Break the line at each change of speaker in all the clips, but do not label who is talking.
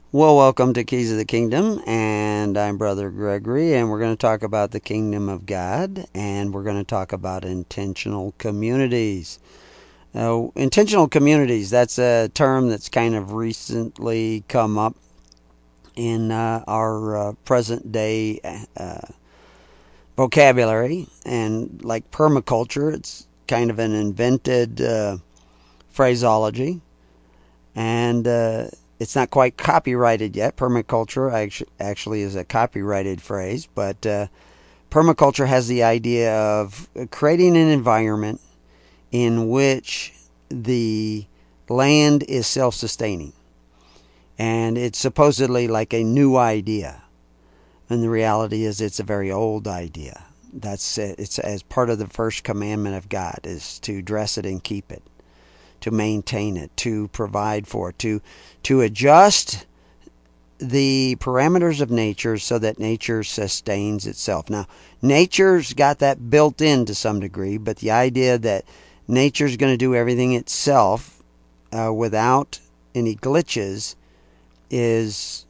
Well, welcome to Keys of the Kingdom, and I'm Brother Gregory, and we're going to talk about the Kingdom of God, and we're going to talk about intentional communities. Intentional communities, that's a term that's kind of recently come up in our present day vocabulary, and like permaculture, it's kind of an invented phraseology, and it's not quite copyrighted yet. Permaculture actually is a copyrighted phrase, but permaculture has the idea of creating an environment in which the land is self sustaining. And it's supposedly like a new idea. And the reality is, it's a very old idea. That's it. It's as part of the first commandment of God is to dress it and keep it, to maintain it, to provide for it, to adjust the parameters of nature so that nature sustains itself. Now, nature's got that built in to some degree, but the idea that nature's going to do everything itself without any glitches is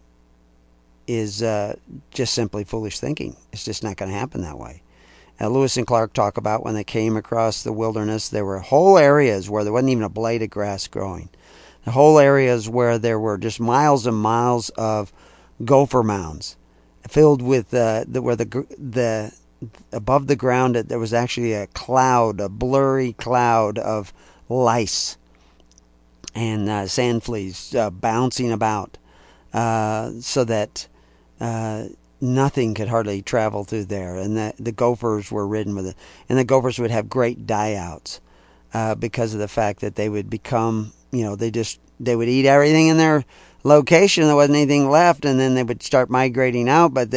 just simply foolish thinking. It's just not going to happen that way. Lewis and Clark talk about when they came across the wilderness, there were whole areas where there wasn't even a blade of grass growing. The whole areas where there were just miles and miles of gopher mounds filled with where the above the ground there was actually a cloud, a blurry cloud of lice and sand fleas bouncing about, so that nothing could hardly travel through there, and the gophers were ridden with it, and the gophers would have great die outs because of the fact that they would become, they would eat everything in their location. There wasn't anything left, and then they would start migrating out. But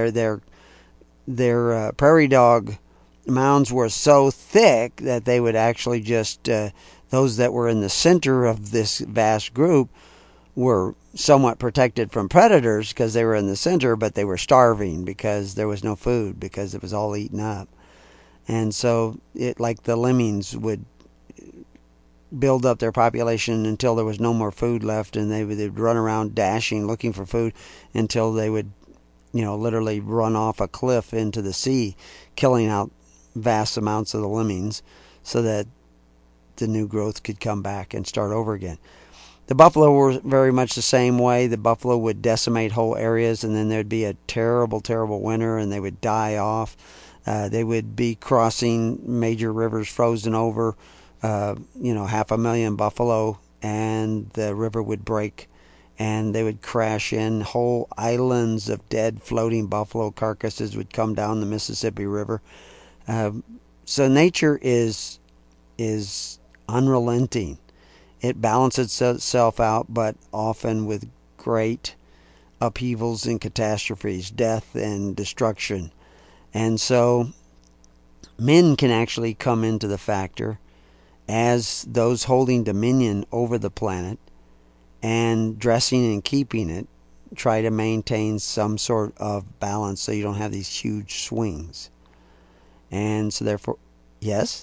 their prairie dog mounds were so thick that they would actually just those that were in the center of this vast group were somewhat protected from predators because they were in the center, but they were starving because there was no food because it was all eaten up. And so it, like the lemmings, would build up their population until there was no more food left, and they'd run around dashing looking for food until they would, literally run off a cliff into the sea, killing out vast amounts of the lemmings so that the new growth could come back and start over again. The buffalo were very much the same way. The buffalo would decimate whole areas, and then there'd be a terrible, terrible winter, and they would die off. They would be crossing major rivers frozen over, 500,000 buffalo, and the river would break, and they would crash in. Whole islands of dead floating buffalo carcasses would come down the Mississippi River. So nature is unrelenting. It balances itself out, but often with great upheavals and catastrophes, death and destruction. And so men can actually come into the factor as those holding dominion over the planet, and dressing and keeping it, try to maintain some sort of balance so you don't have these huge swings. And so therefore, yes?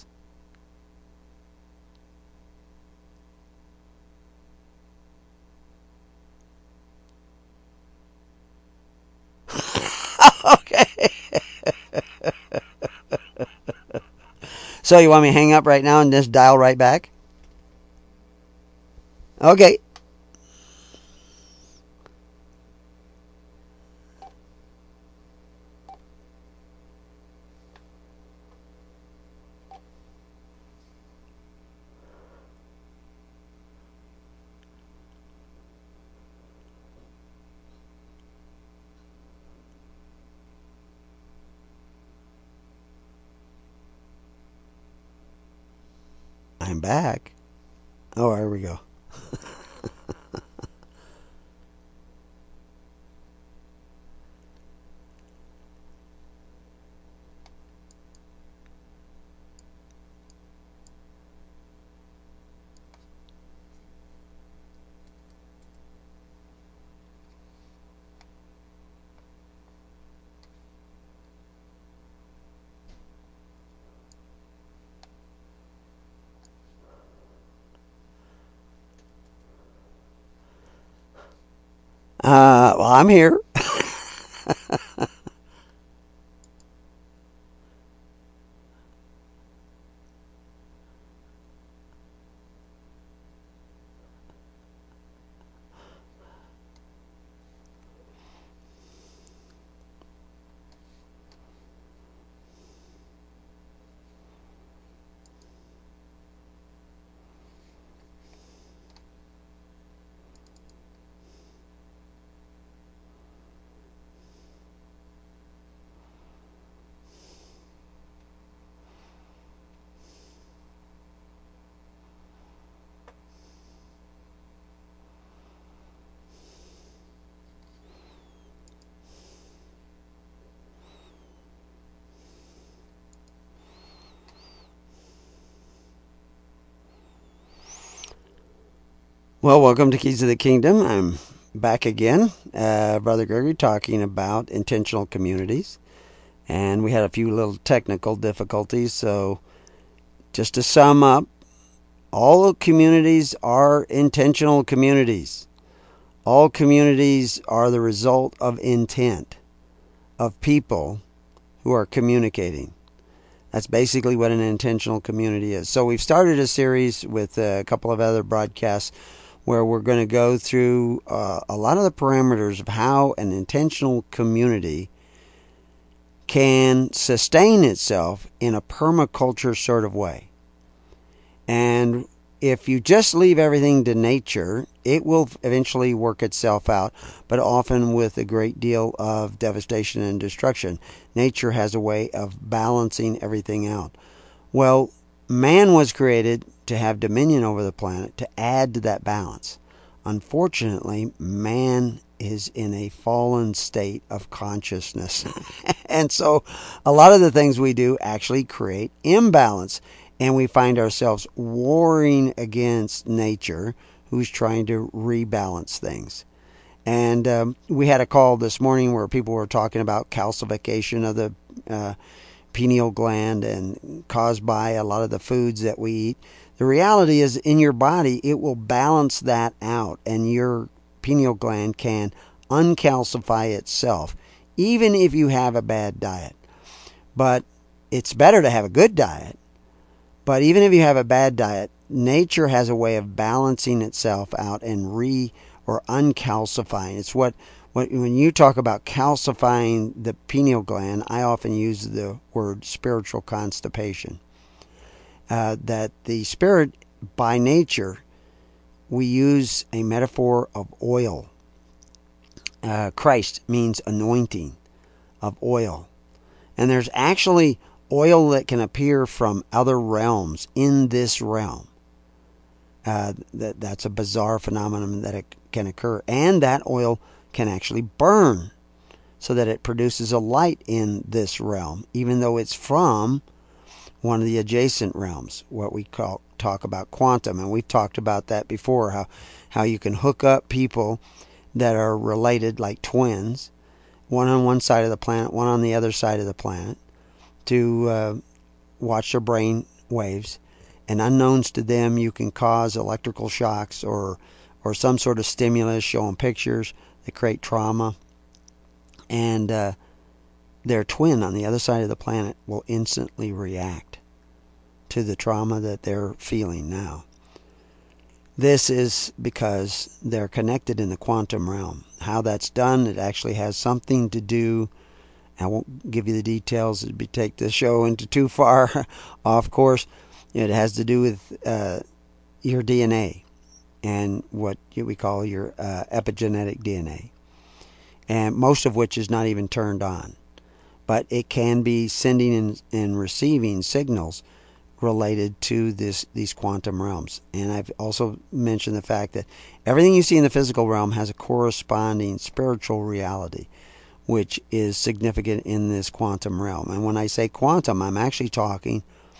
Okay. So you want me to hang up right now and just dial right back? Okay. I'm back. Oh, here we go. Well, I'm here. Well, welcome to Keys of the Kingdom. I'm back again, Brother Gregory, talking about intentional communities. And we had a few little technical difficulties. So, just to sum up, all communities are intentional communities. All communities are the result of intent of people who are communicating. That's basically what an intentional community is. So we've started a series with a couple of other broadcasts where we're going to go through a lot of the parameters of how an intentional community can sustain itself in a permaculture sort of way. And if you just leave everything to nature, it will eventually work itself out, but often with a great deal of devastation and destruction. Nature has a way of balancing everything out. Well, man was created to have dominion over the planet, to add to that balance. Unfortunately, man is in a fallen state of consciousness. And so a lot of the things we do actually create imbalance. And we find ourselves warring against nature, who's trying to rebalance things. And we had a call this morning where people were talking about calcification of the pineal gland and caused by a lot of the foods that we eat. The reality is, in your body, it will balance that out, and your pineal gland can uncalcify itself, even if you have a bad diet. But it's better to have a good diet. But even if you have a bad diet, nature has a way of balancing itself out and or uncalcifying. It's what when you talk about calcifying the pineal gland, I often use the word spiritual constipation. That the spirit, by nature, we use a metaphor of oil. Christ means anointing of oil. And there's actually oil that can appear from other realms in this realm. That's a bizarre phenomenon that it can occur. And that oil can actually burn so that it produces a light in this realm, even though it's from one of the adjacent realms, what we talk about quantum. And we've talked about that before, how you can hook up people that are related like twins, one on one side of the planet, one on the other side of the planet, to watch their brain waves. And unknowns to them, you can cause electrical shocks or some sort of stimulus, show them pictures that create trauma. And their twin on the other side of the planet will instantly react to the trauma that they're feeling now. This is because they're connected in the quantum realm. How that's done, it actually has something to do, I won't give you the details, it'd take the show into too far off course. It has to do with your DNA and what we call your epigenetic DNA, and most of which is not even turned on. But it can be sending and receiving signals related to these quantum realms. And I've also mentioned the fact that everything you see in the physical realm has a corresponding spiritual reality, which is significant in this quantum realm. And when I say quantum, I'm actually talking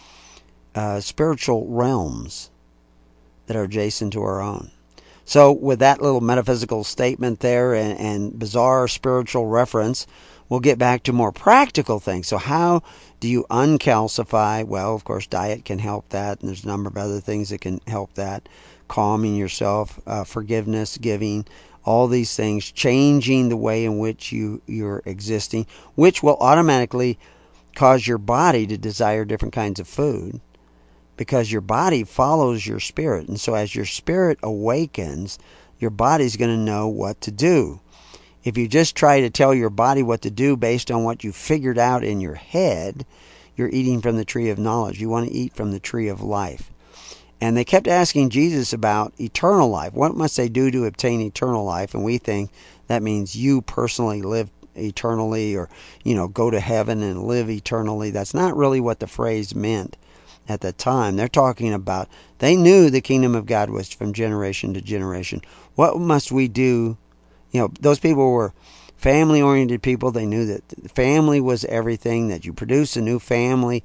spiritual realms that are adjacent to our own. So with that little metaphysical statement there and bizarre spiritual reference, we'll get back to more practical things. So how do you uncalcify? Well, of course, diet can help that, and there's a number of other things that can help that. Calming yourself, forgiveness, giving, all these things, changing the way in which you're existing, which will automatically cause your body to desire different kinds of food, because your body follows your spirit. And so as your spirit awakens, your body's going to know what to do. If you just try to tell your body what to do based on what you figured out in your head, you're eating from the tree of knowledge. You want to eat from the tree of life. And they kept asking Jesus about eternal life. What must they do to obtain eternal life? And we think that means you personally live eternally, or, go to heaven and live eternally. That's not really what the phrase meant at the time. They're talking about, they knew the kingdom of God was from generation to generation. What must we do? Those people were family-oriented people. They knew that family was everything, that you produce a new family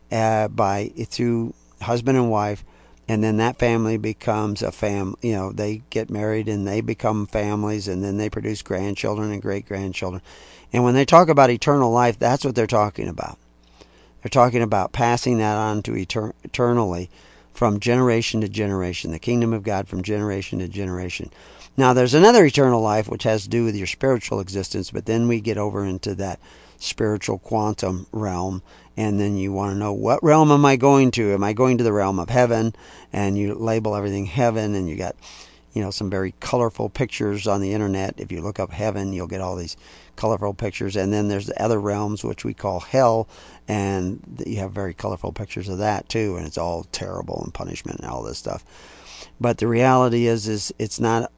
through husband and wife, and then that family becomes a family. They get married and they become families, and then they produce grandchildren and great-grandchildren. And when they talk about eternal life, that's what they're talking about. They're talking about passing that on to eternally from generation to generation, the kingdom of God from generation to generation. Now, there's another eternal life which has to do with your spiritual existence, but then we get over into that spiritual quantum realm, and then you want to know, what realm am I going to? Am I going to the realm of heaven? And you label everything heaven, and you got some very colorful pictures on the internet. If you look up heaven, you'll get all these colorful pictures. And then there's the other realms, which we call hell, and you have very colorful pictures of that too, and it's all terrible and punishment and all this stuff. But the reality is that's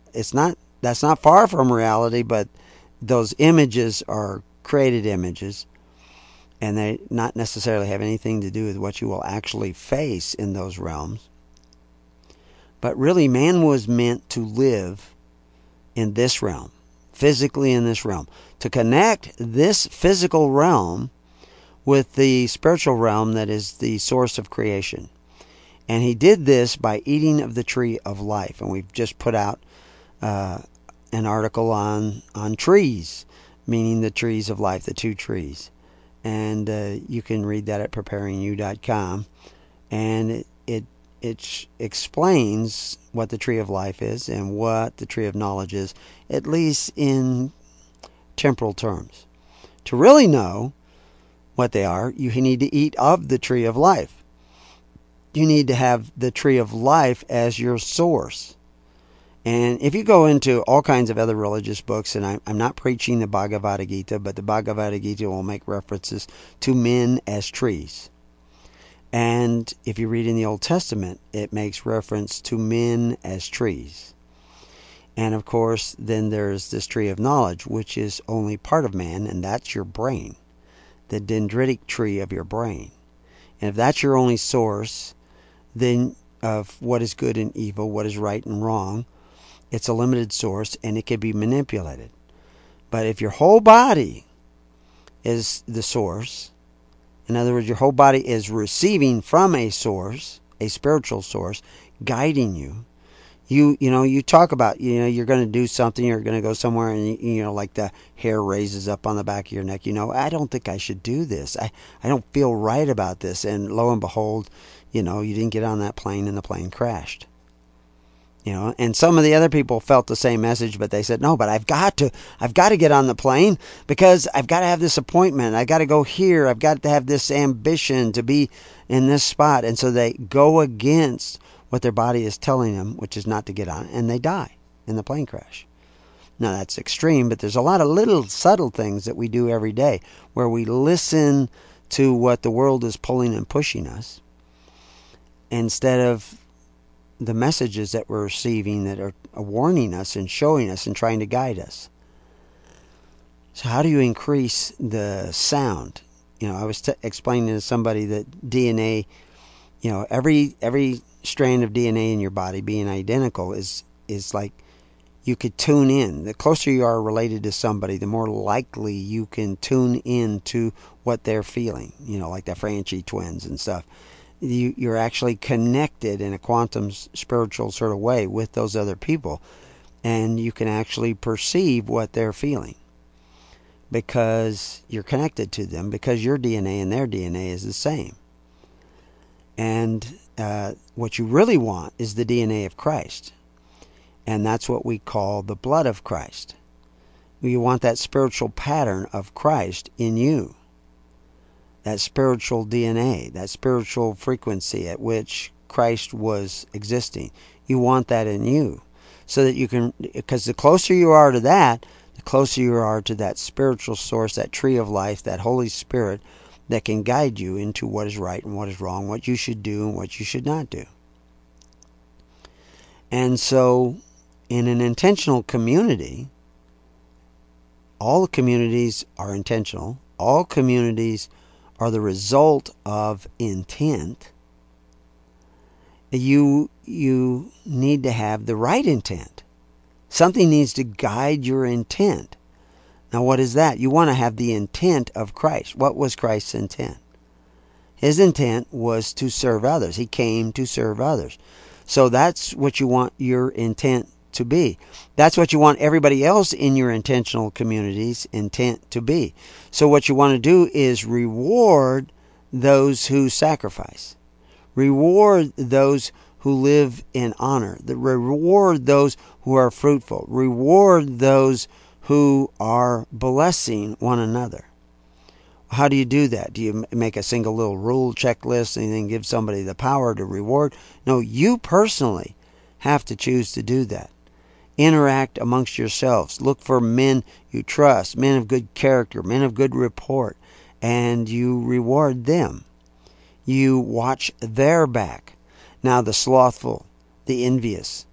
not far from reality, but those images are created images, and they not necessarily have anything to do with what you will actually face in those realms. But really, man was meant to live in this realm, physically in this realm, to connect this physical realm with the spiritual realm that is the source of creation. And he did this by eating of the tree of life. And we've just put out an article on trees, meaning the trees of life, the two trees. And you can read that at preparingyou.com. And it explains what the tree of life is and what the tree of knowledge is, at least in temporal terms. To really know what they are, you need to eat of the tree of life. You need to have the tree of life as your source. And if you go into all kinds of other religious books, and I'm not preaching the Bhagavad Gita, but the Bhagavad Gita will make references to men as trees. And if you read in the Old Testament, it makes reference to men as trees. And of course, then there's this tree of knowledge, which is only part of man, and that's your brain, the dendritic tree of your brain. And if that's your only source, then of what is good and evil, what is right and wrong, it's a limited source, and it can be manipulated. But if your whole body is the source, in other words, your whole body is receiving from a source, a spiritual source, guiding you. You talk about, you're going to do something, you're going to go somewhere, and, like the hair raises up on the back of your neck. I don't think I should do this. I don't feel right about this. And lo and behold, you didn't get on that plane and the plane crashed. And some of the other people felt the same message, but they said, no, but I've got to get on the plane because I've got to have this appointment. I've got to go here. I've got to have this ambition to be in this spot. And so they go against what their body is telling them, which is not to get on, and they die in the plane crash. Now, that's extreme, but there's a lot of little subtle things that we do every day where we listen to what the world is pulling and pushing us instead of the messages that we're receiving that are warning us and showing us and trying to guide us. So how do you increase the sound? I was explaining to somebody that DNA, every strand of DNA in your body being identical is like you could tune in. The closer you are related to somebody, the more likely you can tune in to what they're feeling, like the Franchi twins and stuff. You're actually connected in a quantum spiritual sort of way with those other people, and you can actually perceive what they're feeling because you're connected to them, because your DNA and their DNA is the same. And what you really want is the DNA of Christ. And that's what we call the blood of Christ. You want that spiritual pattern of Christ in you. That spiritual DNA, that spiritual frequency at which Christ was existing. You want that in you. So that you can, because the closer you are to that, the closer you are to that spiritual source, that tree of life, that Holy Spirit that can guide you into what is right and what is wrong, what you should do and what you should not do. And so, in an intentional community, all communities are intentional. All communities are the result of intent. You need to have the right intent. Something needs to guide your intent. Now, what is that? You want to have the intent of Christ. What was Christ's intent? His intent was to serve others. He came to serve others. So that's what you want your intent to be. That's what you want everybody else in your intentional community's intent to be. So what you want to do is reward those who sacrifice. Reward those who live in honor. Reward those who are fruitful. Reward those who are blessing one another. How do you do that? Do you make a single little rule checklist and then give somebody the power to reward? No, you personally have to choose to do that. Interact amongst yourselves. Look for men you trust, men of good character, men of good report, and you reward them. You watch their back. Now, the slothful, the envious,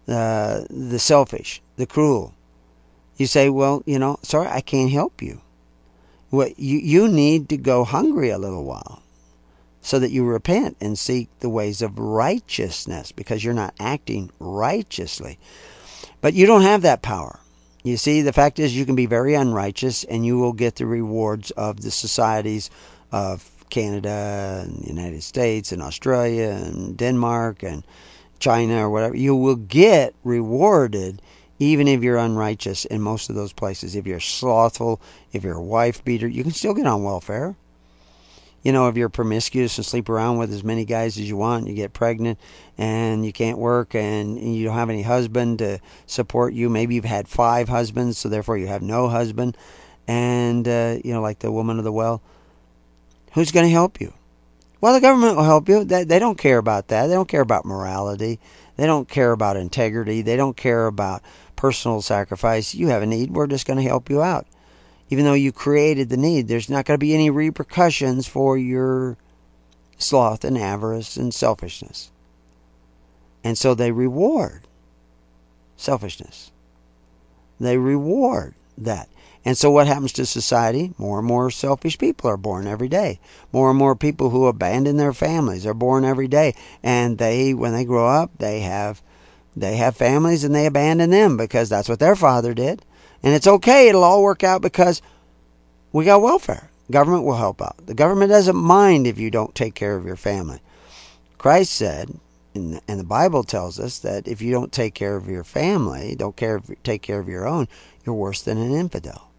the selfish, the cruel. You say, well, sorry, I can't help you. Well, you need to go hungry a little while so that you repent and seek the ways of righteousness because you're not acting righteously. But you don't have that power. You see, the fact is you can be very unrighteous and you will get the rewards of the societies of Canada and the United States and Australia and Denmark and China or whatever. You will get rewarded even if you're unrighteous in most of those places. If you're slothful, if you're a wife beater, you can still get on welfare. If you're promiscuous and sleep around with as many guys as you want, you get pregnant and you can't work and you don't have any husband to support you. Maybe you've had 5 husbands, so therefore you have no husband. And, like the woman of the well, who's going to help you? Well, the government will help you. They don't care about that. They don't care about morality. They don't care about integrity. They don't care about personal sacrifice. You have a need. We're just going to help you out. Even though you created the need, there's not going to be any repercussions for your sloth and avarice and selfishness. And so they reward selfishness. They reward that. And so what happens to society? More and more selfish people are born every day. More and more people who abandon their families are born every day. And when they grow up, they have families and they abandon them because that's what their father did. And it's okay. It'll all work out because we got welfare. Government will help out. The government doesn't mind if you don't take care of your family. Christ said, and the Bible tells us that if you don't take care of your family, take care of your own, you're worse than an infidel.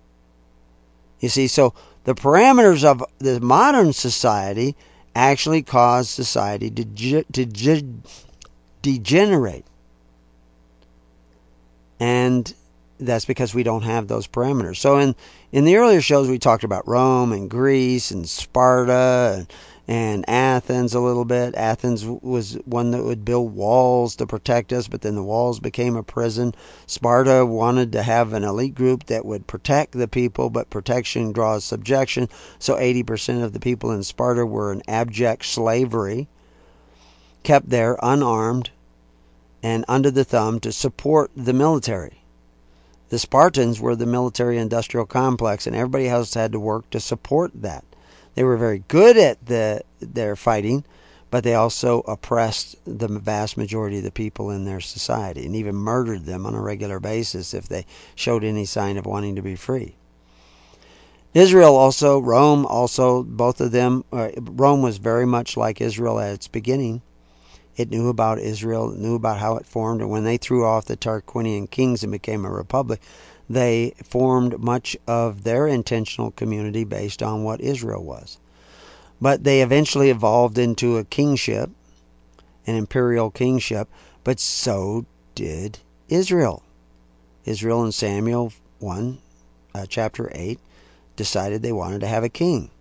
You see, so the parameters of the modern society actually cause society to degenerate. And that's because we don't have those parameters. So in the earlier shows, we talked about Rome and Greece and Sparta and Athens a little bit. Athens was one that would build walls to protect us, but then the walls became a prison. Sparta wanted to have an elite group that would protect the people, but protection draws subjection. So 80% of the people in Sparta were in abject slavery, kept there unarmed and under the thumb to support the military. The Spartans were the military-industrial complex, and everybody else had to work to support that. They were very good at their fighting, but they also oppressed the vast majority of the people in their society and even murdered them on a regular basis if they showed any sign of wanting to be free. Israel also, Rome also, both of them, Rome was very much like Israel at its beginning. It knew about Israel, it knew about how it formed, and when they threw off the Tarquinian kings and became a republic, they formed much of their intentional community based on what Israel was. But they eventually evolved into a kingship, an imperial kingship, but so did Israel. Israel in Samuel 1, chapter 8, decided they wanted to have a king.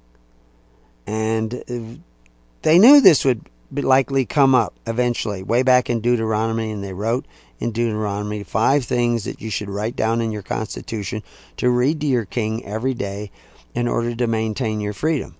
And they knew this would likely come up eventually, way back in Deuteronomy, and they wrote in Deuteronomy 5 things that you should write down in your constitution to read to your king every day in order to maintain your freedom.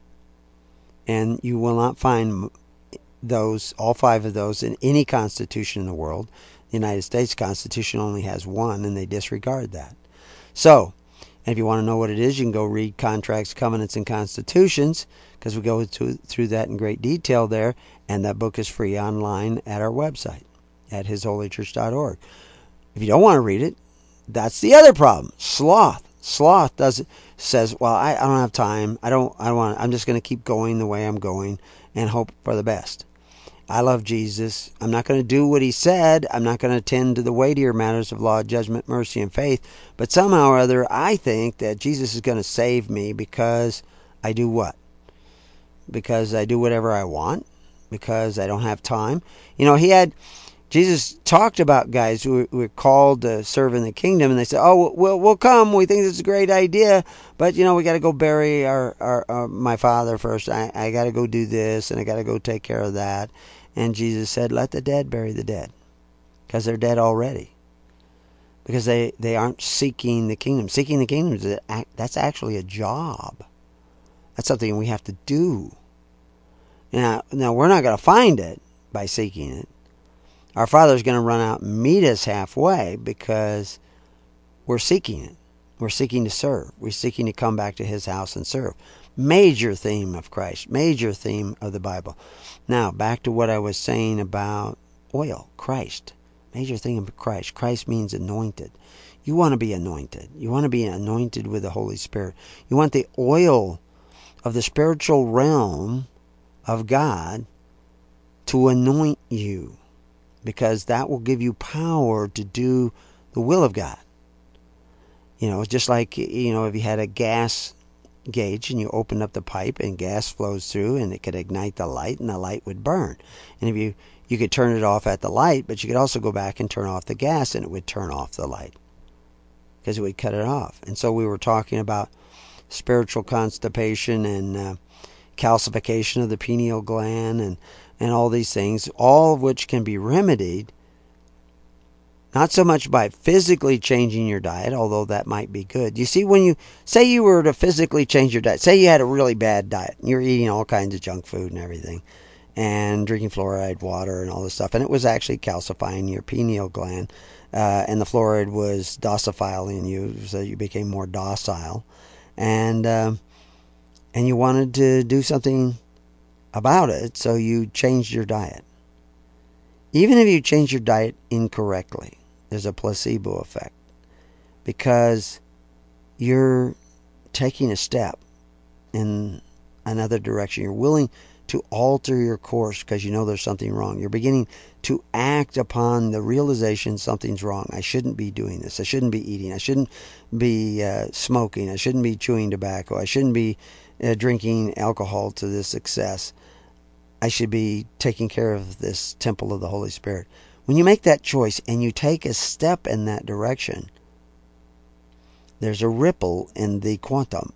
And you will not find those, all 5 of those, in any constitution in the world. The United States Constitution only has 1, and they disregard that. So, and if you want to know what it is, you can go read Contracts, Covenants, and Constitutions, because we go through that in great detail there, and that book is free online at our website, at hisholychurch.org. If you don't want to read it, that's the other problem. Sloth. Sloth says, well, I don't have time. I'm just going to keep going the way I'm going and hope for the best. I love Jesus. I'm not going to do what he said. I'm not going to attend to the weightier matters of law, judgment, mercy, and faith. But somehow or other, I think that Jesus is going to save me because I do what? Because I do whatever I want? Because I don't have time? Jesus talked about guys who were called to serve in the kingdom, and they said, "Oh, we'll come. We think this is a great idea, but we got to go bury my father first. I got to go do this, and I got to go take care of that." And Jesus said, "Let the dead bury the dead, because they're dead already. Because they aren't seeking the kingdom. Seeking the kingdom, that's actually a job. That's something we have to do. Now we're not going to find it by seeking it. Our Father's going to run out and meet us halfway because we're seeking it. We're seeking to serve. We're seeking to come back to his house and serve. Major theme of Christ. Major theme of the Bible. Now, back to what I was saying about oil. Christ. Major theme of Christ. Christ means anointed. You want to be anointed. You want to be anointed with the Holy Spirit. You want the oil of the spiritual realm of God to anoint you, because that will give you power to do the will of God. Just like, if you had a gas gauge and you open up the pipe and gas flows through and it could ignite the light and the light would burn. And if you could turn it off at the light, but you could also go back and turn off the gas and it would turn off the light because it would cut it off. And so we were talking about spiritual constipation and calcification of the pineal gland and all these things, all of which can be remedied, not so much by physically changing your diet, although that might be good. You see, when you say you were to physically change your diet, say you had a really bad diet, you're eating all kinds of junk food and everything, and drinking fluoride water and all this stuff, and it was actually calcifying your pineal gland, and the fluoride was docifying you, so you became more docile, and you wanted to do something about it, so you changed your diet. Even if you change your diet incorrectly, there's a placebo effect, because you're taking a step in another direction. You're willing to alter your course because you know there's something wrong. You're beginning to act upon the realization something's wrong. I shouldn't be doing this. I shouldn't be eating. I shouldn't be smoking. I shouldn't be chewing tobacco. I shouldn't be drinking alcohol to this excess. I should be taking care of this temple of the Holy Spirit. When you make that choice and you take a step in that direction, there's a ripple in the quantum.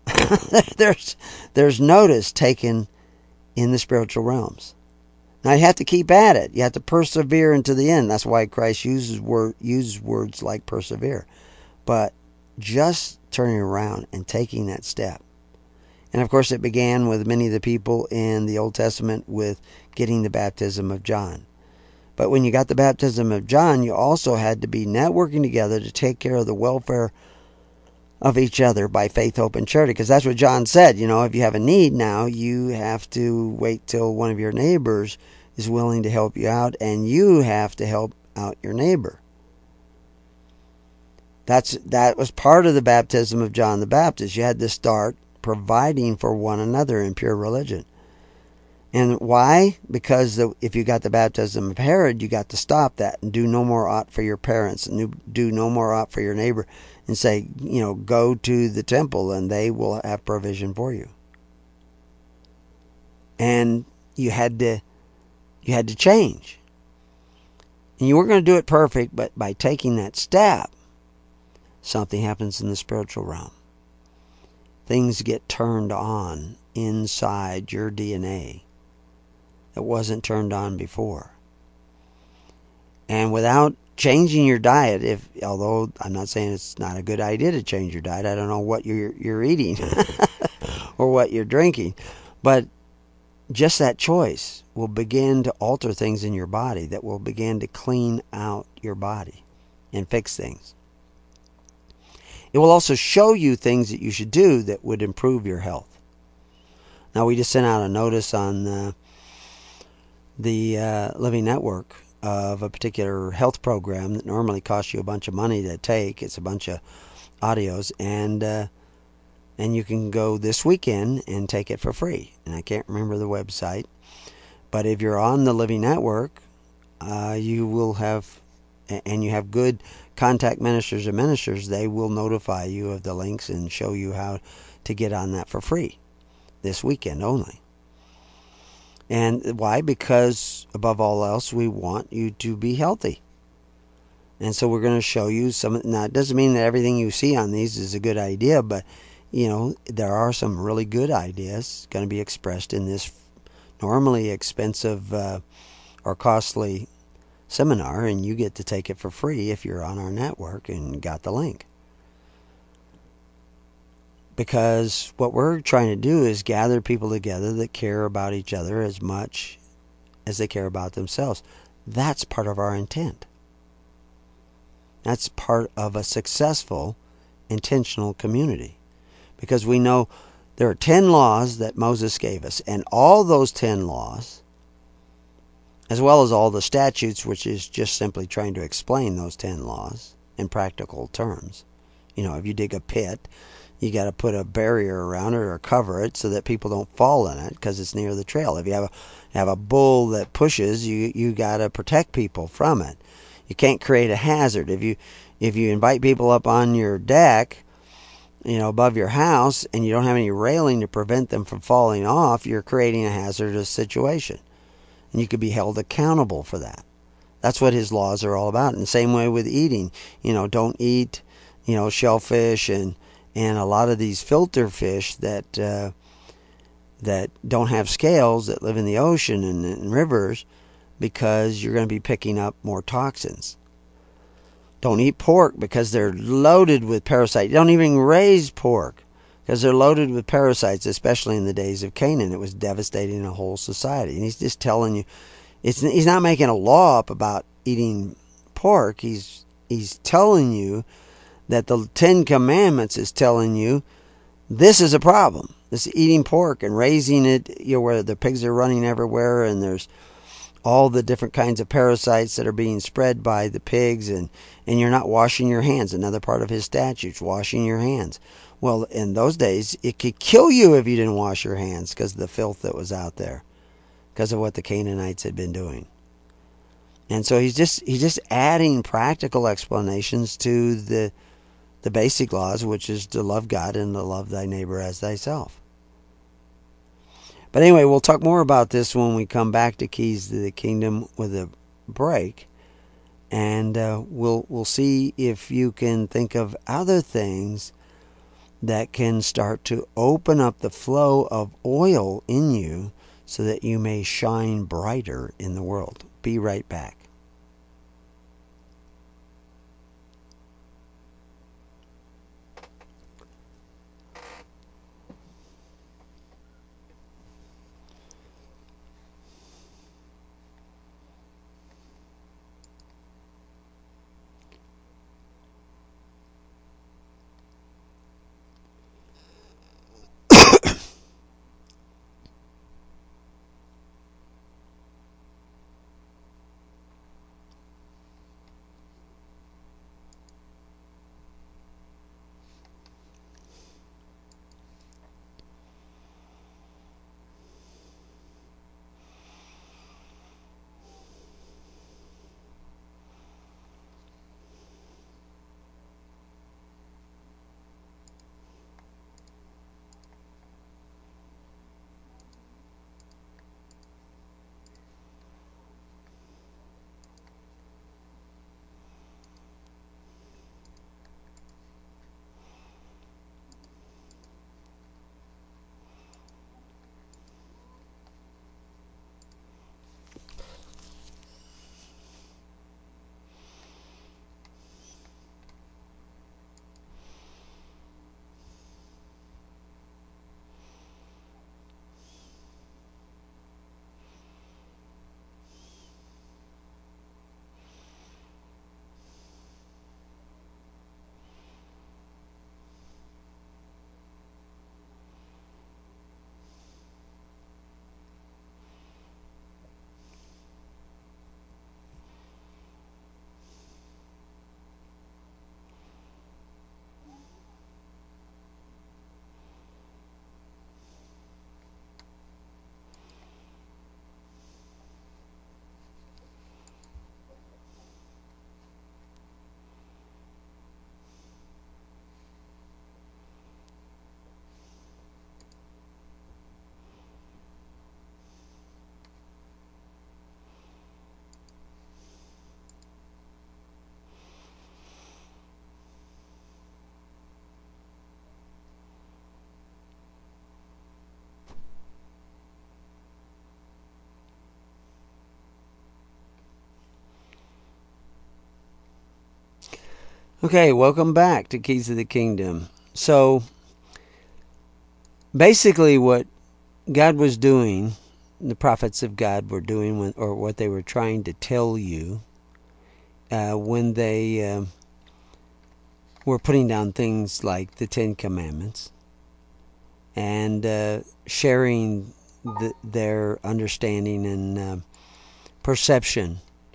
there's notice taken in the spiritual realms. Now you have to keep at it. You have to persevere into the end. That's why Christ uses words like persevere. But just turning around and taking that step. And of course it began with many of the people in the Old Testament with getting the baptism of John. But when you got the baptism of John, you also had to be networking together to take care of the welfare of each other by faith, hope, and charity. Because that's what John said. If you have a need now, you have to wait till one of your neighbors is willing to help you out, and you have to help out your neighbor. That was part of the baptism of John the Baptist. You had to start providing for one another in pure religion. And why? Because if you got the baptism of Herod, you got to stop that and do no more ought for your parents and do no more ought for your neighbor, and say, go to the temple and they will have provision for you. And you had to change. And you weren't going to do it perfect, but by taking that step, something happens in the spiritual realm. Things get turned on inside your DNA that wasn't turned on before. And without changing your diet, although I'm not saying it's not a good idea to change your diet, I don't know what you're eating or what you're drinking, but just that choice will begin to alter things in your body that will begin to clean out your body and fix things. It will also show you things that you should do that would improve your health. Now, we just sent out a notice on the Living Network of a particular health program that normally costs you a bunch of money to take. It's a bunch of audios, and you can go this weekend and take it for free. And I can't remember the website, but if you're on the Living Network, you will have, and you have good contact ministers or ministers, they will notify you of the links and show you how to get on that for free this weekend only. And why? Because above all else, we want you to be healthy. And so we're going to show you some. Now, it doesn't mean that everything you see on these is a good idea, but there are some really good ideas going to be expressed in this normally expensive or costly seminar, and you get to take it for free if you're on our network and got the link. Because what we're trying to do is gather people together that care about each other as much as they care about themselves. That's part of our intent. That's part of a successful, intentional community. Because we know there are 10 laws that Moses gave us, and all those 10 laws, as well as all the statutes, which is just simply trying to explain those 10 laws in practical terms. If you dig a pit, you got to put a barrier around it or cover it so that people don't fall in it because it's near the trail. If you have a bull that pushes, you got to protect people from it. You can't create a hazard. If you invite people up on your deck, above your house, and you don't have any railing to prevent them from falling off, you're creating a hazardous situation. And you could be held accountable for that. That's what his laws are all about. And the same way with eating. Don't eat, shellfish and a lot of these filter fish that don't have scales, that live in the ocean and in rivers, because you're going to be picking up more toxins. Don't eat pork because they're loaded with parasites. Don't even raise pork because they're loaded with parasites, especially in the days of Canaan. It was devastating a whole society. And he's just telling you, he's not making a law up about eating pork. He's telling you that the 10 Commandments is telling you this is a problem. This eating pork and raising it, where the pigs are running everywhere and there's all the different kinds of parasites that are being spread by the pigs, and you're not washing your hands. Another part of his statutes, washing your hands. Well, in those days, it could kill you if you didn't wash your hands because of the filth that was out there, because of what the Canaanites had been doing. And so he's just adding practical explanations to the basic laws, which is to love God and to love thy neighbor as thyself. But anyway, we'll talk more about this when we come back to Keys to the Kingdom with a break. And we'll see if you can think of other things that can start to open up the flow of oil in you so that you may shine brighter in the world. Be right back. Okay, welcome back to Keys of the Kingdom. So, basically, what God was doing, the prophets of God were doing, or what they were trying to tell you when they were putting down things like the Ten Commandments and sharing their understanding and perception,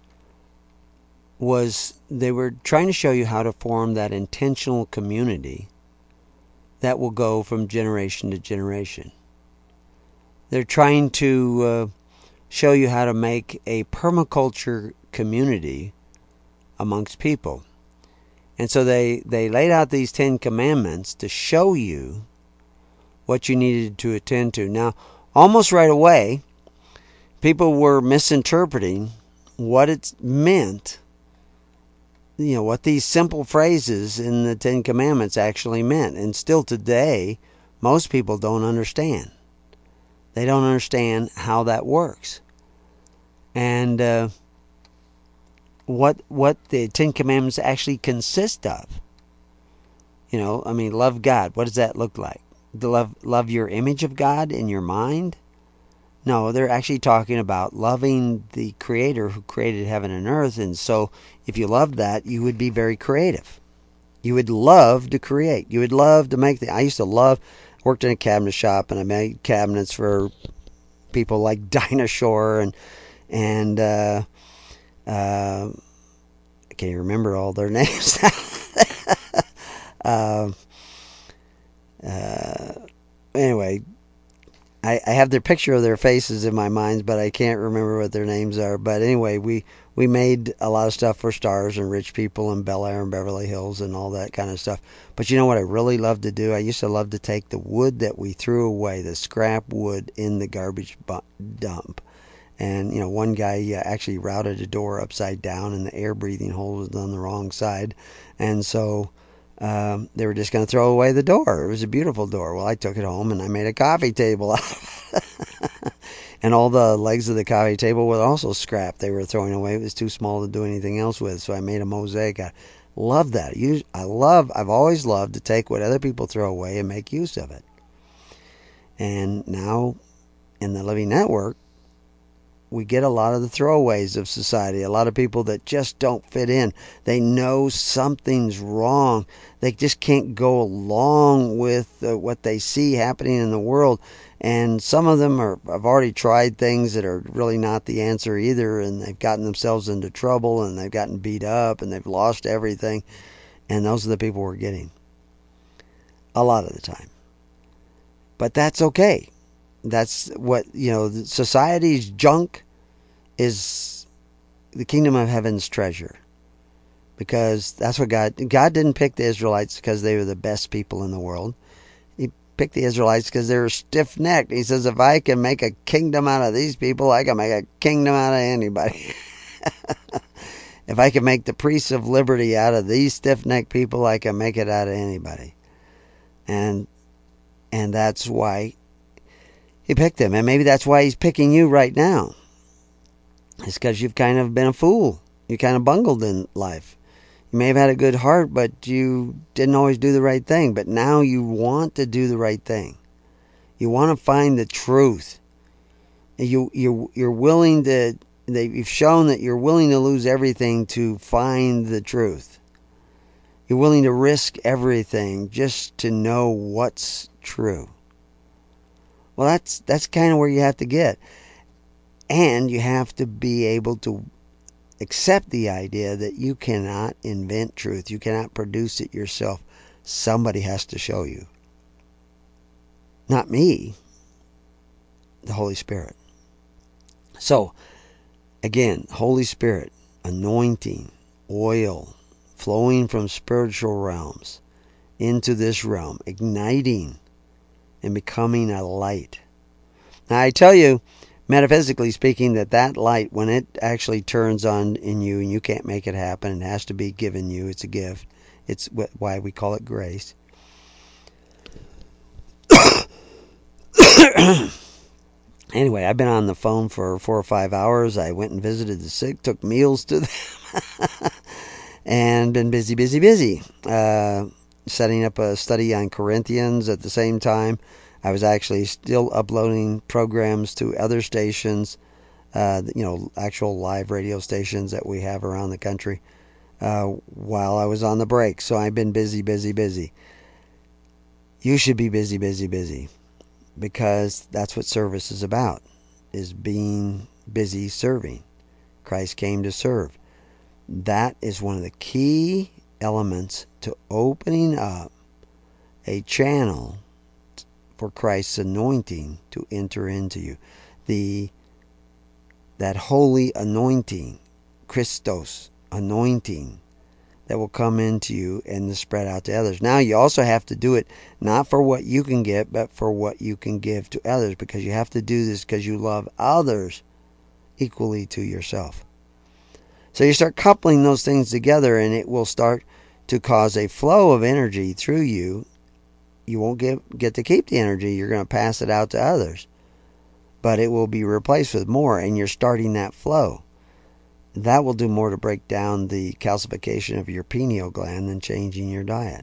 was they were trying to show you how to form that intentional community that will go from generation to generation. They're trying to show you how to make a permaculture community amongst people. And so they laid out these 10 commandments to show you what you needed to attend to. Now, almost right away, people were misinterpreting what it meant, what these simple phrases in the 10 commandments actually meant. And still today, most people don't understand. They don't understand how that works. And what the 10 commandments actually consist of. Love God. What does that look like? Love your image of God in your mind? No, they're actually talking about loving the Creator who created heaven and earth. And so if you loved that, you would be very creative. You would love to create. You would love to make I used to worked in a cabinet shop, and I made cabinets for people like Dinah Shore and I can't even remember all their names. Anyway, I have their picture of their faces in my mind, but I can't remember what their names are. But anyway, we made a lot of stuff for stars and rich people in Bel Air and Beverly Hills and all that kind of stuff. But you know what I really love to do? I used to love to take the wood that we threw away, the scrap wood, in the garbage dump. And, one guy actually routed a door upside down, and the air breathing hole was on the wrong side. And so they were just going to throw away the door. It was a beautiful door. Well, I took it home and I made a coffee table. And all the legs of the coffee table were also scrap they were throwing away. It was too small to do anything else with. So I made a mosaic. I love that. I've always loved to take what other people throw away and make use of it. And now in the Living Network, we get a lot of the throwaways of society, a lot of people that just don't fit in. They know something's wrong. They just can't go along with what they see happening in the world. And some of them have already tried things that are really not the answer either, and they've gotten themselves into trouble, and they've gotten beat up, and they've lost everything. And those are the people we're getting a lot of the time. But that's okay. That's what, society's junk is the kingdom of heaven's treasure. Because that's what God didn't pick the Israelites because they were the best people in the world. He picked the Israelites because they were stiff-necked. He says, if I can make a kingdom out of these people, I can make a kingdom out of anybody. If I can make the priests of liberty out of these stiff-necked people, I can make it out of anybody. And that's why He picked them. And maybe that's why He's picking you right now. It's because you've kind of been a fool. You kind of bungled in life. You may have had a good heart, but you didn't always do the right thing. But now you want to do the right thing. You want to find the truth. You're willing to. You've shown that you're willing to lose everything to find the truth. You're willing to risk everything just to know what's true. Well, that's kind of where you have to get. And you have to be able to accept the idea that you cannot invent truth. You cannot produce it yourself. Somebody has to show you. Not me. The Holy Spirit. So, again, Holy Spirit, anointing, oil, flowing from spiritual realms into this realm, igniting and becoming a light. Now, I tell you, metaphysically speaking, that light, when it actually turns on in you, and you can't make it happen, it has to be given you. It's a gift. It's why we call it grace. Anyway, I've been on the phone for 4 or 5 hours. I went and visited the sick, took meals to them. and been busy. Setting up a study on Corinthians at the same time. I was actually still uploading programs to other stations, actual live radio stations that we have around the country while I was on the break. So I've been busy. You should be busy, because that's what service is about, is being busy serving. Christ came to serve. That is one of the key elements to opening up a channel for Christ's anointing to enter into you. That holy anointing, Christos anointing, that will come into you and to spread out to others. Now you also have to do it not for what you can get, but for what you can give to others, because you have to do this because you love others equally to yourself. So you start coupling those things together, and it will start to cause a flow of energy through you. You won't get to keep the energy. You're going to pass it out to others. But it will be replaced with more, and you're starting that flow. That will do more to break down the calcification of your pineal gland than changing your diet.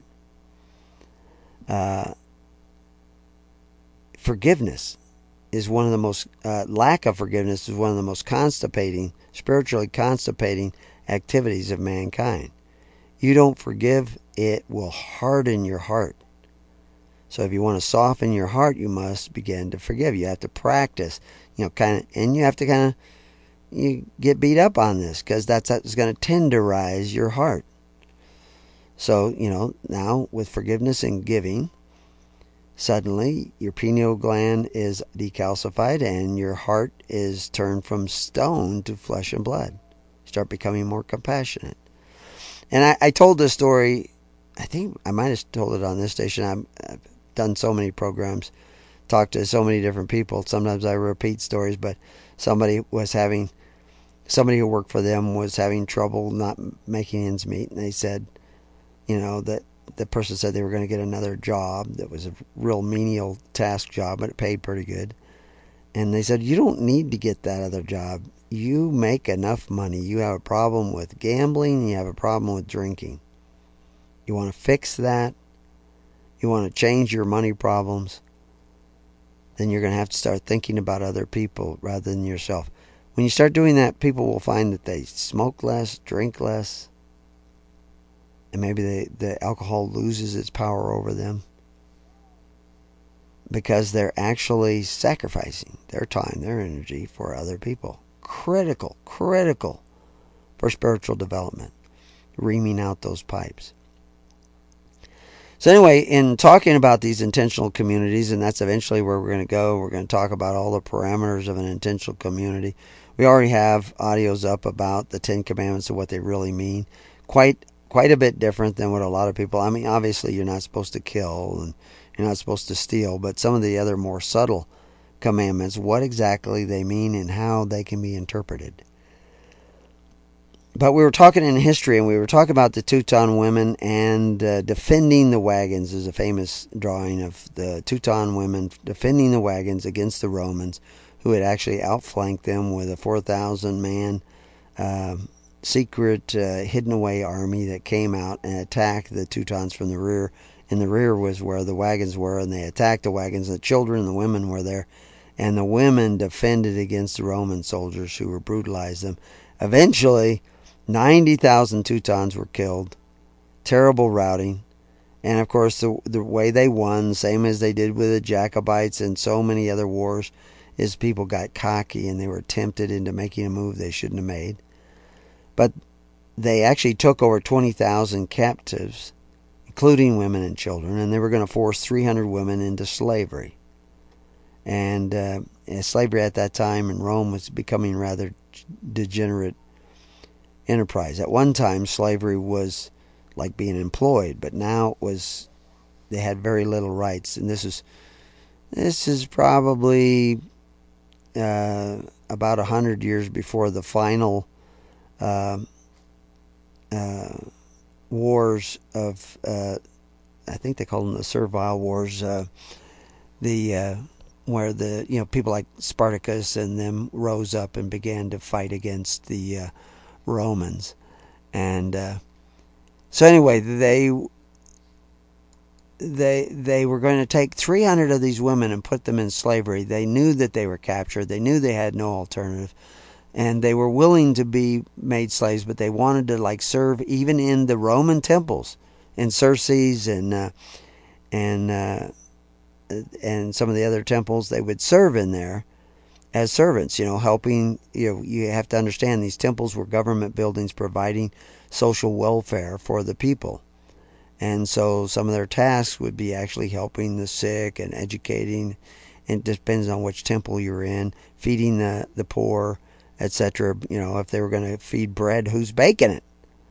Forgiveness is one of the most, lack of forgiveness is one of the most spiritually constipating activities of mankind. You don't forgive, it will harden your heart. So if you want to soften your heart, you must begin to forgive. You have to practice, and you have to you get beat up on this, because that's going to tenderize your heart. So, now with forgiveness and giving, suddenly your pineal gland is decalcified and your heart is turned from stone to flesh and blood. You start becoming more compassionate. And I told this story, I think I might have told it on this station. I've done so many programs, talked to so many different people. Sometimes I repeat stories, but somebody who worked for them was having trouble not making ends meet, and they said, that the person said they were going to get another job that was a real menial task job, but it paid pretty good. And they said, you don't need to get that other job. You make enough money. You have a problem with gambling. You have a problem with drinking. You want to fix that? You want to change your money problems? Then you're going to have to start thinking about other people rather than yourself. When you start doing that, people will find that they smoke less, drink less, and maybe the alcohol loses its power over them, because they're actually sacrificing their time, their energy for other people. Critical for spiritual development, reaming out those pipes. So anyway, in talking about these intentional communities, and that's eventually where we're going to go, we're going to talk about all the parameters of an intentional community. We already have audios up about the 10 Commandments and what they really mean. Quite a bit different than what a lot of people... I mean, obviously you're not supposed to kill and you're not supposed to steal, but some of the other more subtle commandments, what exactly they mean and how they can be interpreted. But we were talking in history, and we were talking about the Teuton women, and defending the wagons is a famous drawing of the Teuton women defending the wagons against the Romans, who had actually outflanked them with a 4,000-man secret hidden away army that came out and attacked the Teutons from the rear. In the rear was where the wagons were, and they attacked the wagons. The children and the women were there, and the women defended against the Roman soldiers who were brutalized them. Eventually, 90,000 Teutons were killed. Terrible routing. And of course, the way they won, same as they did with the Jacobites and so many other wars, is people got cocky and they were tempted into making a move they shouldn't have made. But they actually took over 20,000 captives, including women and children, and they were going to force 300 women into slavery. And slavery at that time in Rome was becoming rather degenerate enterprise. At one time, slavery was like being employed, but now they had very little rights. And this is probably about 100 years before the final wars of, I think they call them the Servile Wars, where the people like Spartacus and them rose up and began to fight against the Romans. And So anyway, they were going to take 300 of these women and put them in slavery. They knew that they were captured. They knew they had no alternative. And they were willing to be made slaves, but they wanted to like serve even in the Roman temples, in Circe's and some of the other temples. They would serve in there as servants, helping. You have to understand these temples were government buildings providing social welfare for the people. And so some of their tasks would be actually helping the sick and educating, and it depends on which temple you're in, feeding the poor, etc. If they were going to feed bread, who's baking it?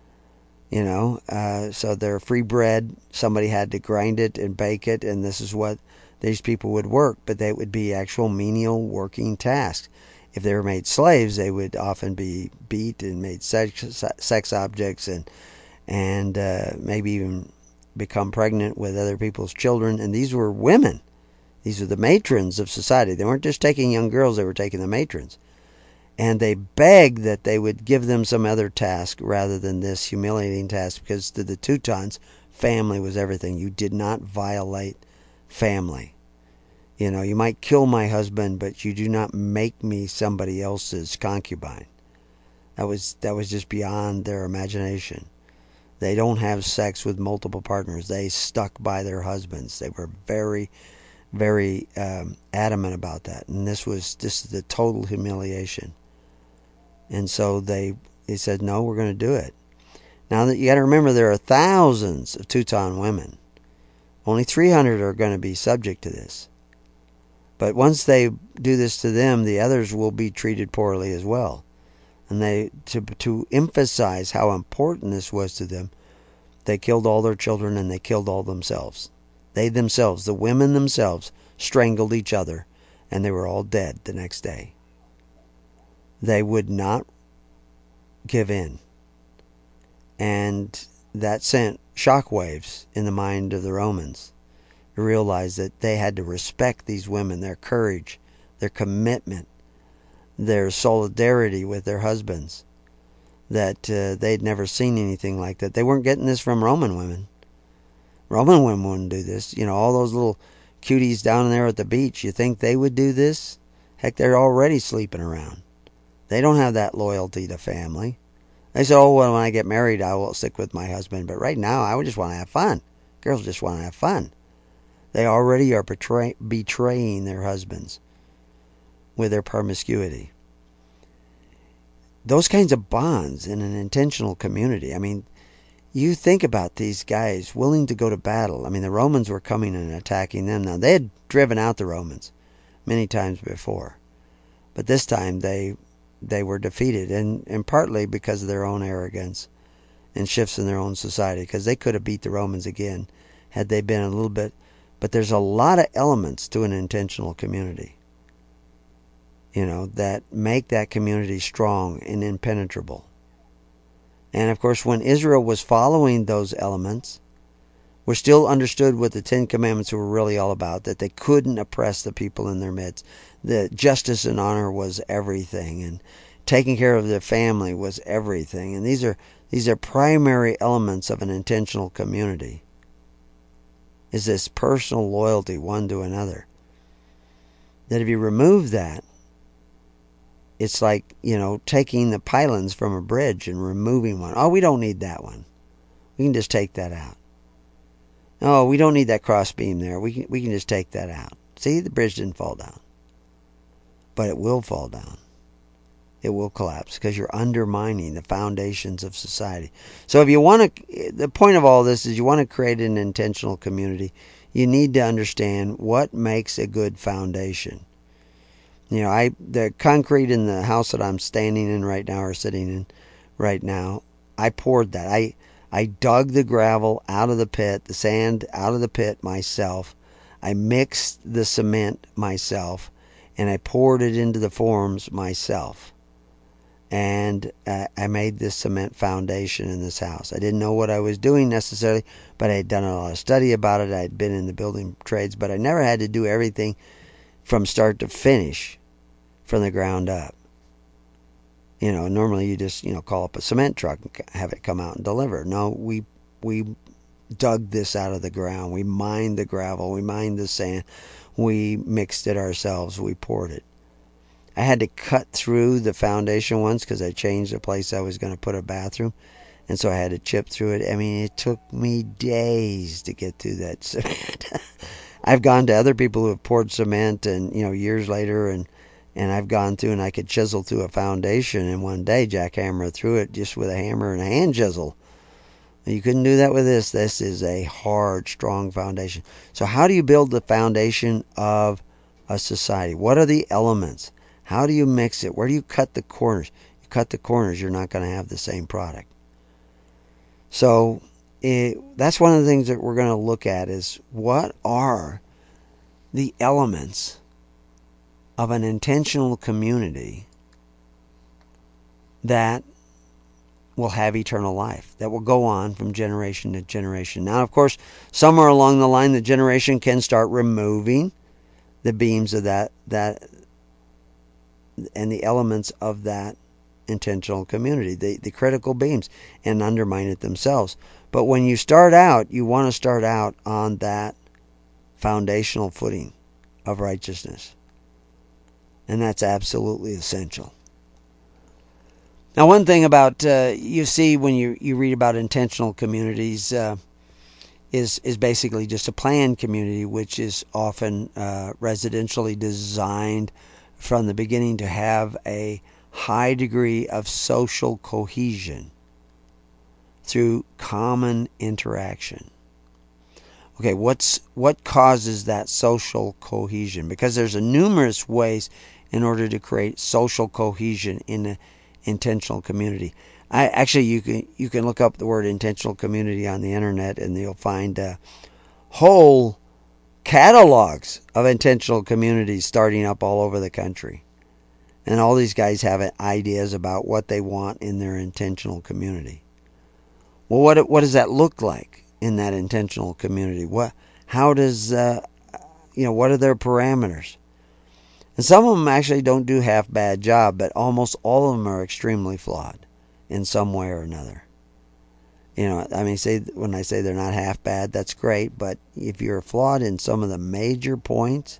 So their free bread, somebody had to grind it and bake it, and this is what these people would work, but they would be actual menial working tasks. If they were made slaves, they would often be beat and made sex objects, and maybe even become pregnant with other people's children. And these were women. These were the matrons of society. They weren't just taking young girls, they were taking the matrons. And they begged that they would give them some other task rather than this humiliating task, because to the Teutons, family was everything. You did not violate family. You might kill my husband, but you do not make me somebody else's concubine. That was just beyond their imagination. They don't have sex with multiple partners. They stuck by their husbands. They were very, very adamant about that. And this is the total humiliation. And so they said, no, we're going to do it. Now, you got to remember, there are thousands of Teuton women. Only 300 are going to be subject to this. But once they do this to them, the others will be treated poorly as well. And to emphasize how important this was to them, they killed all their children and they killed all themselves. They themselves, the women themselves, strangled each other, and they were all dead the next day. They would not give in. And that sent shockwaves in the mind of the Romans. To realize that they had to respect these women, their courage, their commitment, their solidarity with their husbands, that they'd never seen anything like that. They weren't getting this from Roman women. Roman women wouldn't do this. All those little cuties down there at the beach, you think they would do this? Heck, they're already sleeping around. They don't have that loyalty to family. They say, oh, well, when I get married, I will stick with my husband. But right now, I would just want to have fun. Girls just want to have fun. They already are betraying their husbands with their promiscuity. Those kinds of bonds in an intentional community. I mean, you think about these guys willing to go to battle. I mean, the Romans were coming and attacking them. Now, they had driven out the Romans many times before. But this time they were defeated, and partly because of their own arrogance and shifts in their own society, because they could have beat the Romans again had they been a little bit. But there's a lot of elements to an intentional community, that make that community strong and impenetrable. And of course, when Israel was following those elements, we still understood what the Ten Commandments were really all about, that they couldn't oppress the people in their midst, that justice and honor was everything, and taking care of their family was everything. And these are primary elements of an intentional community, is this personal loyalty one to another. That if you remove that, it's like, taking the pylons from a bridge and removing one. Oh, we don't need that one. We can just take that out. Oh, we don't need that cross beam there. We can just take that out. See, the bridge didn't fall down. But it will fall down. It will collapse because you're undermining the foundations of society. So if you want to, the point of all this is you want to create an intentional community, you need to understand what makes a good foundation. The concrete in the house that I'm standing in right now, or sitting in right now, I poured that. I dug the gravel out of the pit, the sand out of the pit myself. I mixed the cement myself, and I poured it into the forms myself. And I made this cement foundation in this house. I didn't know what I was doing necessarily, but I had done a lot of study about it. I had been in the building trades, but I never had to do everything from start to finish from the ground up. Normally you just, call up a cement truck and have it come out and deliver. No, we we dug this out of the ground. We mined the gravel. We mined the sand. We mixed it ourselves. We poured it. I had to cut through the foundation once because I changed the place I was going to put a bathroom. And so I had to chip through it. I mean, it took me days to get through that cement. I've gone to other people who have poured cement and, years later, and I've gone through and I could chisel through a foundation in one day, jackhammer through it just with a hammer and a hand chisel. You couldn't do that with this. This is a hard, strong foundation. So how do you build the foundation of a society? What are the elements? How do you mix it? Where do you cut the corners? You cut the corners, you're not going to have the same product. So that's one of the things that we're going to look at is what are the elements of an intentional community that will have eternal life, that will go on from generation to generation. Now, of course, somewhere along the line, the generation can start removing the beams of that and the elements of that intentional community, the critical beams, and undermine it themselves. But when you start out, you want to start out on that foundational footing of righteousness. And that's absolutely essential. Now, one thing about, you see when you read about intentional communities is basically just a planned community, which is often residentially designed from the beginning to have a high degree of social cohesion through common interaction. Okay, what causes that social cohesion? Because there's numerous ways in order to create social cohesion in an intentional community. You can look up the word intentional community on the internet, and you'll find whole catalogs of intentional communities starting up all over the country. And all these guys have ideas about what they want in their intentional community. Well, what does that look like in that intentional community? What are their parameters? And some of them actually don't do half bad job, but almost all of them are extremely flawed in some way or another. When I say they're not half bad, that's great, but if you're flawed in some of the major points,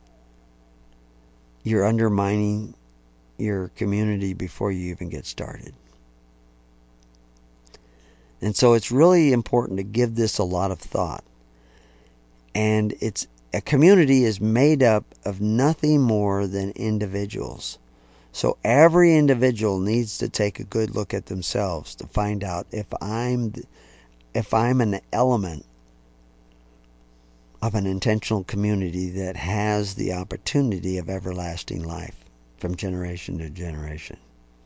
you're undermining your community before you even get started. And so it's really important to give this a lot of thought. And a community is made up of nothing more than individuals. So every individual needs to take a good look at themselves to find out if I'm an element of an intentional community that has the opportunity of everlasting life from generation to generation.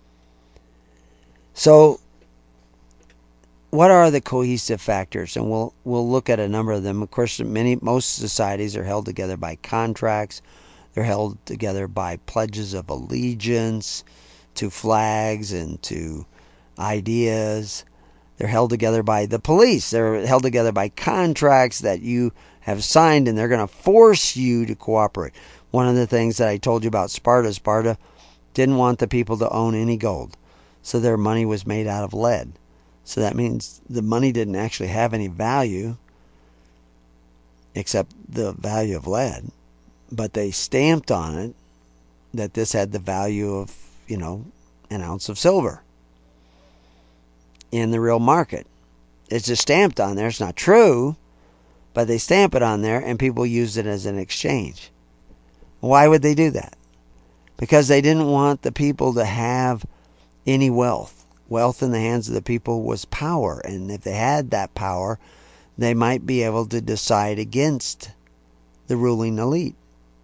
So, what are the cohesive factors? And we'll look at a number of them. Of course, most societies are held together by contracts. They're held together by pledges of allegiance to flags and to ideas. They're held together by the police. They're held together by contracts that you have signed, and they're going to force you to cooperate. One of the things that I told you about Sparta didn't want the people to own any gold. So their money was made out of lead. So that means the money didn't actually have any value except the value of lead. But they stamped on it that this had the value of, an ounce of silver in the real market. It's just stamped on there. It's not true, but they stamp it on there and people use it as an exchange. Why would they do that? Because they didn't want the people to have any wealth. Wealth in the hands of the people was power. And if they had that power, they might be able to decide against the ruling elite.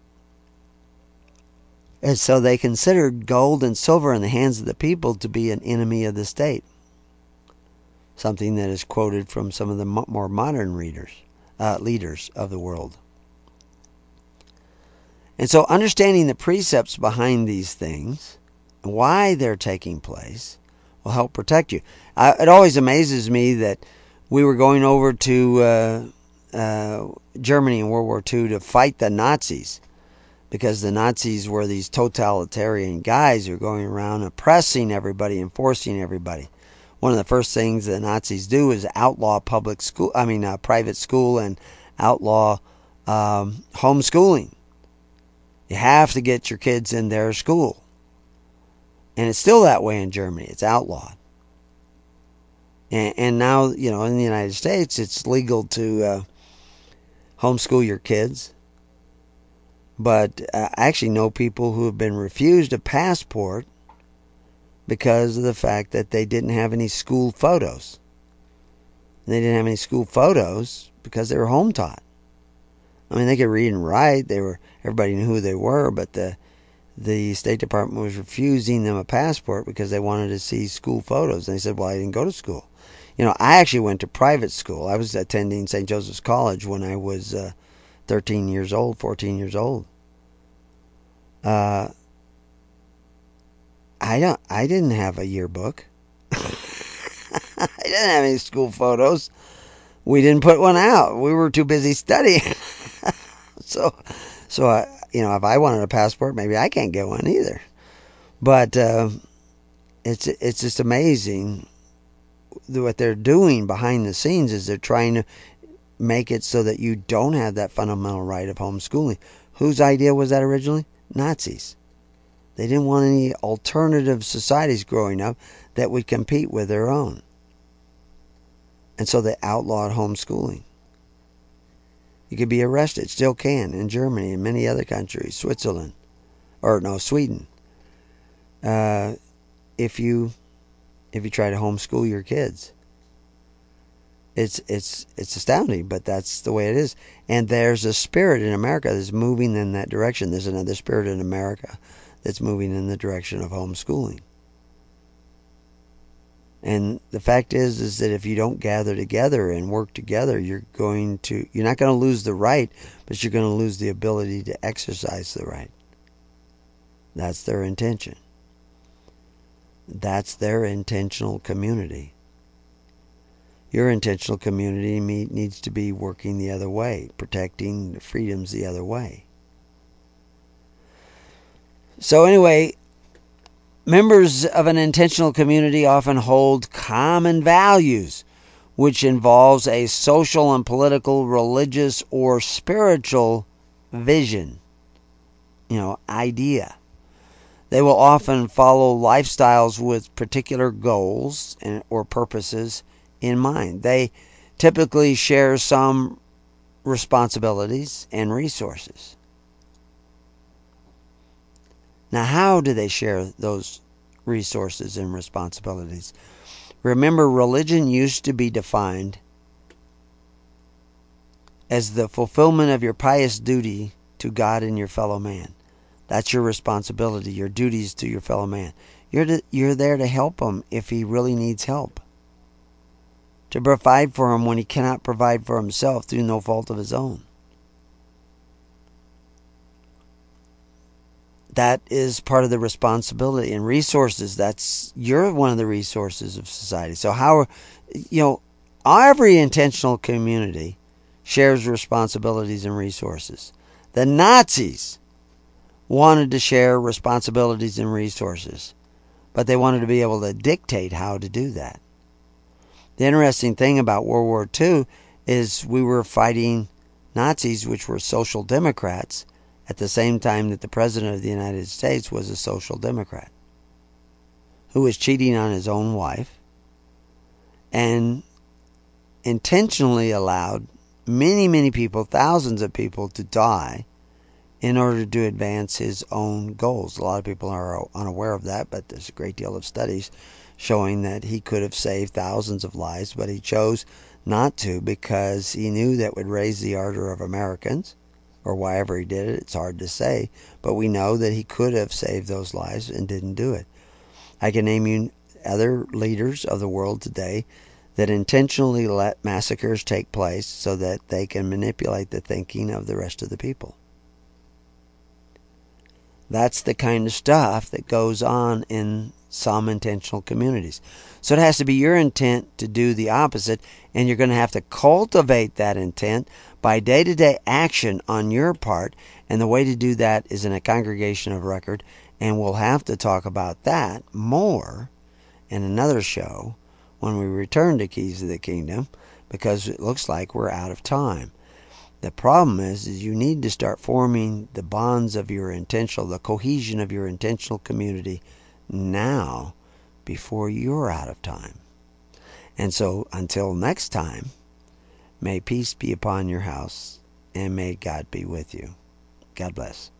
And so they considered gold and silver in the hands of the people to be an enemy of the state. Something that is quoted from some of the more modern leaders of the world. And so understanding the precepts behind these things, and why they're taking place, will help protect you. It always amazes me that we were going over to Germany in World War II to fight the Nazis, because the Nazis were these totalitarian guys who were going around oppressing everybody and forcing everybody. one of the first things the Nazis do is outlaw private school, and outlaw homeschooling. You have to get your kids in their school. And it's still that way in Germany. It's outlawed. And now, in the United States, it's legal to homeschool your kids. But I actually know people who have been refused a passport because of the fact that they didn't have any school photos. And they didn't have any school photos because they were home taught. I mean, they could read and write. Everybody knew who they were, but the State Department was refusing them a passport because they wanted to see school photos. And they said, well, I didn't go to school. I actually went to private school. I was attending St. Joseph's College when I was 14 years old. I didn't have a yearbook. I didn't have any school photos. We didn't put one out. We were too busy studying. So if I wanted a passport, maybe I can't get one either. But it's just amazing what they're doing behind the scenes. Is they're trying to make it so that you don't have that fundamental right of homeschooling. Whose idea was that originally? Nazis. They didn't want any alternative societies growing up that would compete with their own. And so they outlawed homeschooling. You could be arrested, still can, in Germany and many other countries, Sweden. If you try to homeschool your kids. It's astounding, but that's the way it is. And there's a spirit in America that's moving in that direction. There's another spirit in America that's moving in the direction of homeschooling. And the fact is that if you don't gather together and work together, you're not going to lose the right, but you're going to lose the ability to exercise the right. That's their intention. That's their intentional community. Your intentional community needs to be working the other way, protecting the freedoms the other way. So anyway, members of an intentional community often hold common values, which involves a social and political, religious, or spiritual vision, idea. They will often follow lifestyles with particular goals or purposes in mind. They typically share some responsibilities and resources. Now, how do they share those resources and responsibilities? Remember, religion used to be defined as the fulfillment of your pious duty to God and your fellow man. That's your responsibility, your duties to your fellow man. You're there to help him if he really needs help. To provide for him when he cannot provide for himself through no fault of his own. That is part of the responsibility and resources. You're one of the resources of society. So every intentional community shares responsibilities and resources. The Nazis wanted to share responsibilities and resources, but they wanted to be able to dictate how to do that. The interesting thing about World War II is we were fighting Nazis, which were social democrats, at the same time that the President of the United States was a social democrat who was cheating on his own wife and intentionally allowed many, many people, thousands of people, to die in order to advance his own goals. A lot of people are unaware of that, but there's a great deal of studies showing that he could have saved thousands of lives, but he chose not to because he knew that would raise the ardor of Americans, or why ever he did it. It's hard to say, but we know that he could have saved those lives and didn't do it. I can name you other leaders of the world today that intentionally let massacres take place so that they can manipulate the thinking of the rest of the people. That's the kind of stuff that goes on in some intentional communities. So it has to be your intent to do the opposite, and you're going to have to cultivate that intent by day-to-day action on your part, and the way to do that is in a congregation of record, and we'll have to talk about that more in another show when we return to Keys of the Kingdom, because it looks like we're out of time. The problem is you need to start forming the bonds of your intentional, the cohesion of your intentional community now, before you're out of time. And so until next time, may peace be upon your house, and may God be with you. God bless.